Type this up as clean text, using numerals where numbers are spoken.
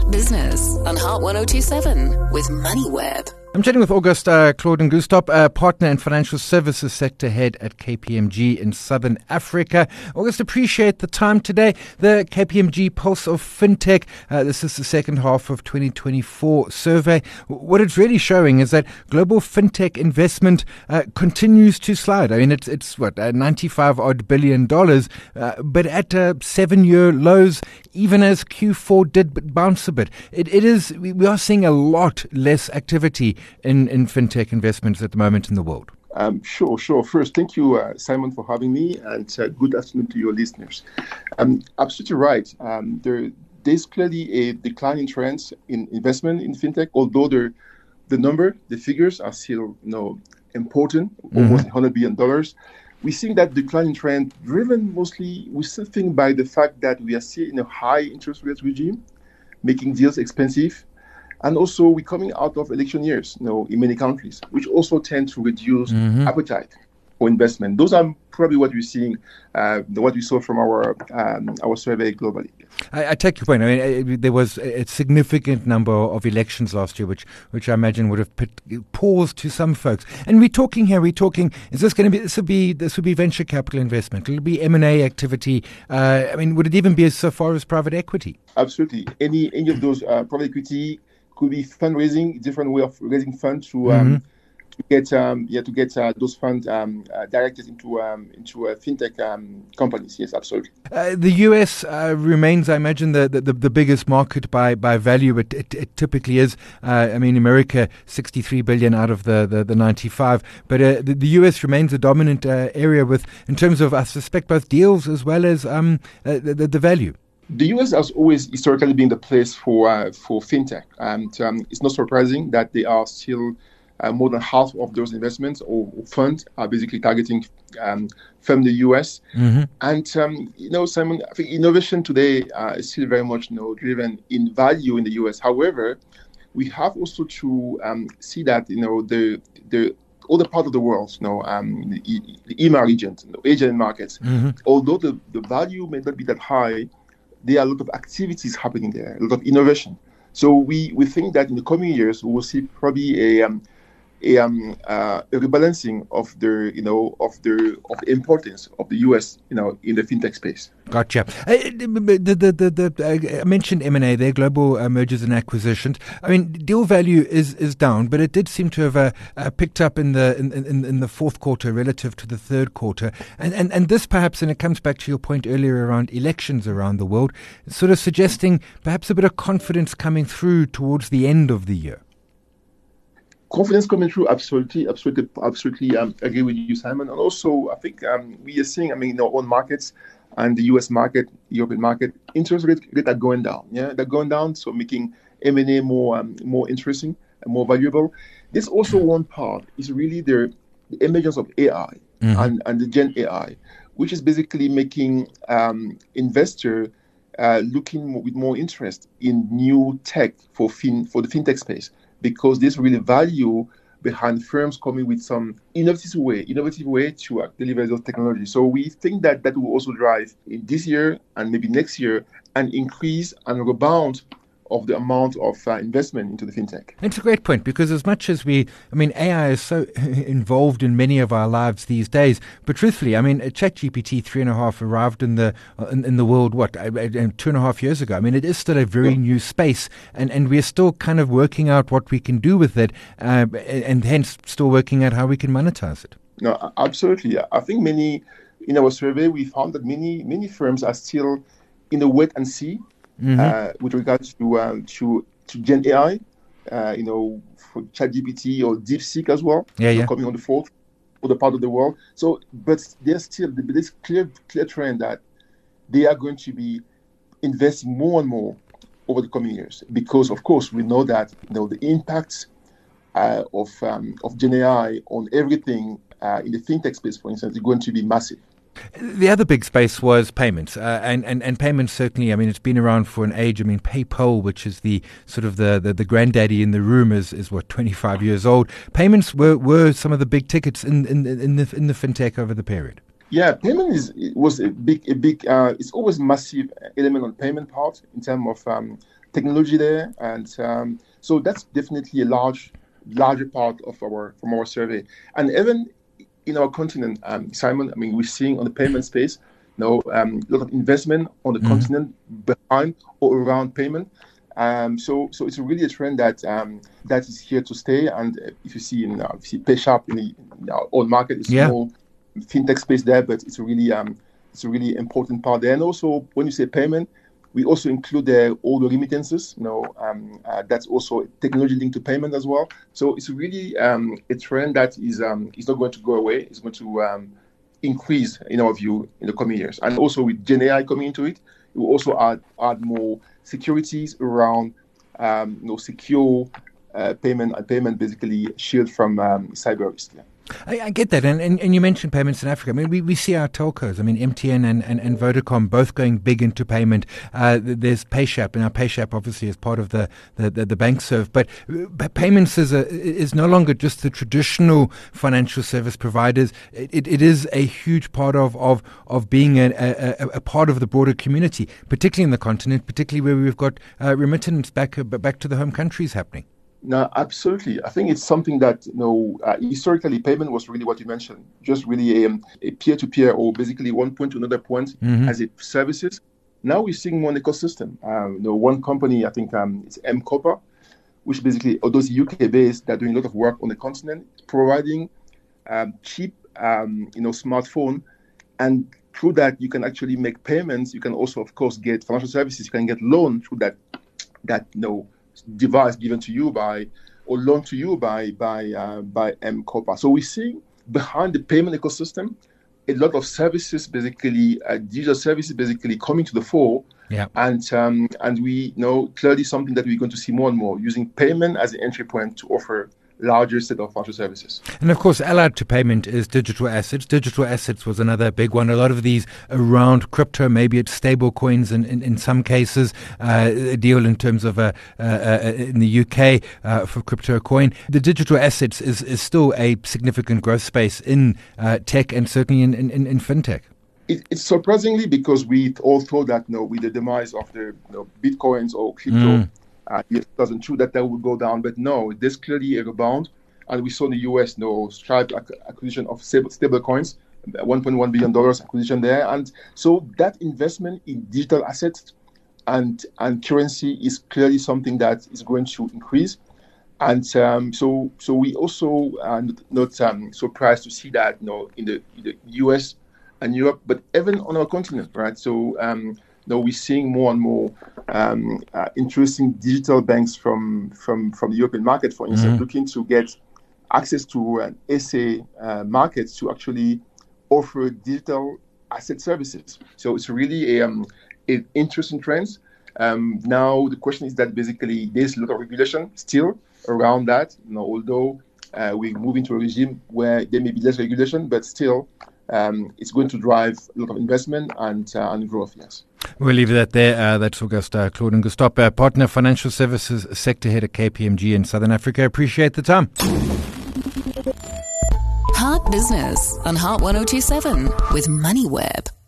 Talk Business on Heart 1027 with MoneyWeb. I'm chatting with August Claude-Ngustop, partner and financial services sector head at KPMG in Southern Africa. August, appreciate the time today. The KPMG Pulse of FinTech, this is the second half of 2024 survey. What it's really showing is that global FinTech investment continues to slide. I mean, it's $95 odd billion, but at 7-year lows, even as Q4 did bounce a bit. We are seeing a lot less activity in fintech investments at the moment in the world. Sure. First, thank you, Simon, for having me, and good afternoon to your listeners. Absolutely right. There's clearly a declining trend in investment in fintech, although the figures are still important, almost $100 billion. We're seeing that declining trend driven mostly, we still think, by the fact that we are still in a high interest rate regime, making deals expensive. And also, we're coming out of election years, in many countries, which also tend to reduce appetite for investment. Those are probably what we're seeing, what we saw from our survey globally. I take your point. I mean, there was a significant number of elections last year, which I imagine would have put pause to some folks. And we're talking, is this going to be, this would be venture capital investment? Will it be M&A activity? I mean, would it even be so far as private equity? Absolutely. Any of those private equity could be fundraising, different way of raising funds to get those funds directed into fintech companies. Yes, absolutely. The US remains, I imagine, the biggest market by value. It typically is. I mean, America, 63 billion out of the 95, but the US remains a dominant area in terms of, I suspect, both deals as well as the value. The US has always historically been the place for fintech, and it's not surprising that they are still more than half of those investments or funds are basically targeting from the US. And Simon, I think innovation today is still very much driven in value in the US. However, we have also to see that the other part of the world, the EMA region, Asian markets, although the value may not be that high, there are a lot of activities happening there, a lot of innovation. So we think that in the coming years we will see probably a rebalancing of the importance of the US in the fintech space. Gotcha. I mentioned M&A there, global mergers and acquisitions. I mean, deal value is down, but it did seem to have picked up in the fourth quarter relative to the third quarter. And this perhaps, and it comes back to your point earlier around elections around the world, sort of suggesting perhaps a bit of confidence coming through towards the end of the year. Confidence coming through, absolutely agree with you, Simon. And also, I think we are seeing, in our own markets and the US market, European market, interest rates are going down. Yeah, they're going down, so making M&A more interesting and more valuable. There's also one part is really the emergence of AI and the Gen AI, which is basically making investor looking with more interest in new tech for the fintech space, because there's really value behind firms coming with some innovative way to deliver those technologies. So we think that will also drive in this year and maybe next year an increase and rebound of the amount of investment into the fintech. It's a great point, because as much as AI is so involved in many of our lives these days, but truthfully, ChatGPT 3.5 arrived in the world, 2.5 years ago. It is still a very new space, and we're still kind of working out what we can do with it, and hence still working out how we can monetize it. No, absolutely. I think in our survey, we found that many firms are still in a wait and see with regards to Gen AI, for ChatGPT or DeepSeek as well, coming on the fourth other part of the world. So, but there's still this clear trend that they are going to be investing more and more over the coming years, because of course we know that the impacts of Gen AI on everything in the fintech space, for instance, is going to be massive. The other big space was payments, and payments certainly. It's been around for an age. PayPal, which is the sort of the granddaddy in the room, is 25 years old. Payments were some of the big tickets in the fintech over the period. Yeah, payment was a big. It's always massive element on payment part in terms of technology there, and so that's definitely a larger part of from our survey. And even in our continent, Simon, I mean, we're seeing on the payment space, a lot of investment on the continent behind or around payment. So it's really a trend that is here to stay. And if you see PayShap in our own market, it's small fintech space there, but it's a really important part there. And also, when you say payment, we also include all the remittances. That's also technology linked to payment as well. So it's really a trend that is not going to go away. It's going to increase, in our view, in the coming years. And also with Gen AI coming into it, it will also add more securities around secure payment and payment basically shield from cyber risk. Yeah. I get that, and you mentioned payments in Africa. I mean, we see our telcos. I mean, MTN and Vodacom both going big into payment. There's PayShap, and our PayShap obviously is part of the bank serve. But payments is no longer just the traditional financial service providers. It is a huge part of being a part of the broader community, particularly in the continent, particularly where we've got remittance back to the home countries happening. No, absolutely. I think it's something that, historically payment was really what you mentioned, just really a peer-to-peer or basically one point to another point as it services. Now we're seeing more an ecosystem. One company, I think it's M-Copper, which basically, although it's UK-based, they're doing a lot of work on the continent, providing cheap, smartphone. And through that, you can actually make payments. You can also, of course, get financial services. You can get loan through that device given to you or loaned to you by M-Copper. So we see behind the payment ecosystem a lot of services, basically digital services, basically coming to the fore. Yeah. And we know clearly something that we're going to see more and more, using payment as an entry point to offer larger set of financial services. And of course, allied to payment is digital assets. Digital assets was another big one. A lot of these around crypto, maybe it's stable coins in some cases, a deal in terms of in the UK for crypto coin. The digital assets is still a significant growth space in tech and certainly in fintech. It's surprisingly, because we all thought that with the demise of the Bitcoins or crypto, 2002 that would go down, but no, there's clearly a rebound, and we saw in the US Stripe acquisition of stable coins, $1.1 billion acquisition there, and so that investment in digital assets and currency is clearly something that is going to increase, and so we also are not surprised to see that in the US and Europe, but even on our continent, right? So we're seeing more and more interesting digital banks from the European market, for instance, looking to get access to SA markets to actually offer digital asset services. So it's really an interesting trend. Now the question is that basically there's a lot of regulation still around that. Although we move into a regime where there may be less regulation, but still it's going to drive a lot of investment and growth. Yes. We'll leave that there. That's Auguste Claude Ngustop, partner financial services sector head at KPMG in Southern Africa. Appreciate the time. Heart Business on Heart 102.7 with MoneyWeb.